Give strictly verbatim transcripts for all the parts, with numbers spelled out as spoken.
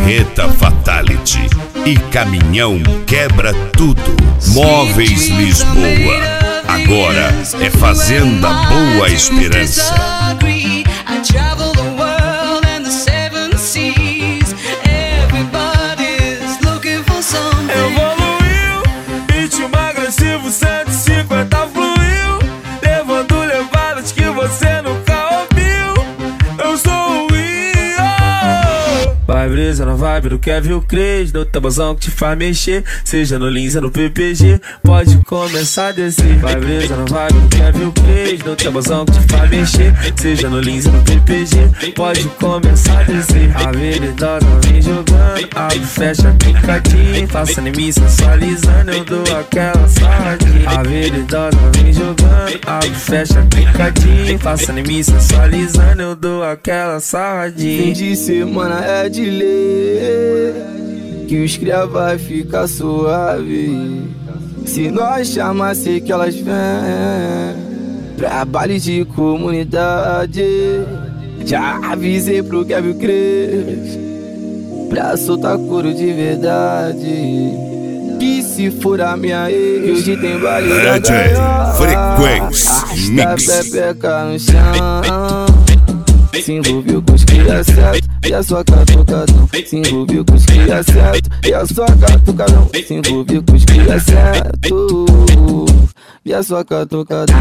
Berreta Fatality e Caminhão Quebra Tudo. Móveis Lisboa. Agora é Fazenda Boa Esperança. Evoluiu, ritmo agressivo, cento e cinquenta fluiu, levando levadas que você nunca ouviu. Eu sou o Rio. Vai brisa na vibe do Kevin Cres, no tabuzão que te faz mexer, seja no Lins ou no P P G, pode começar a descer. Vai brisa na vibe do Kevin Cres, no tabuzão que te faz mexer, seja no Lins ou no P P G, pode começar a descer. A veridosa vem jogando, abre, fecha, picadinho, faça anime sensualizando, eu dou aquela sarradinha. A veridosa vem jogando, abre, fecha, picadinho, faça anime sensualizando, eu dou aquela sarradinha. Fim de semana é de ler, que os cria vai ficar suave. Se nós chamar, sei que elas vêm pra baile de comunidade. Já avisei pro Kevin Cres pra soltar couro de verdade, que se for a minha ex, hoje tem baile da gaiola. Frequência Mix. Arrasta a pepeca no chão, se envolveu com os cria certo e a sua catucadão. Se envolveu com os cria certo e a sua catucadão. Se envolveu com os cria certo e a sua catucadão.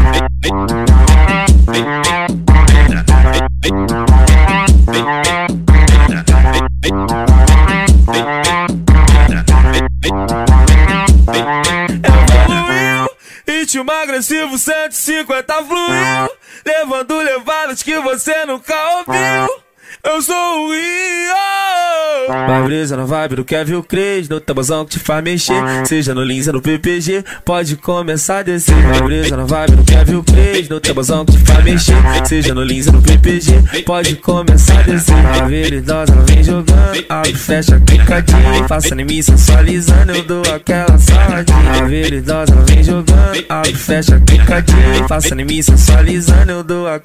Evoluiu, ritmo agressivo, cento e cinquenta fluiu, levando levadas que você nunca ouviu. Eu sou o Rio. Vai brisa na vibe do Kevin Cres, no tabuzão que te faz mexer, seja no Lins ou no P P G, pode começar a descer. Vai brisa na vibe do Kevin Cres, no tabuzão que te faz mexer, seja no Lins ou no P P G, pode começar a descer. A veridosa ela vem jogando, abre, fecha, picadinho, faça anime sensualizando, eu dou aquela sarradinha. A veridosa ela vem jogando, abre, fecha, picadinho, faça anime sensualizando, eu dou aquela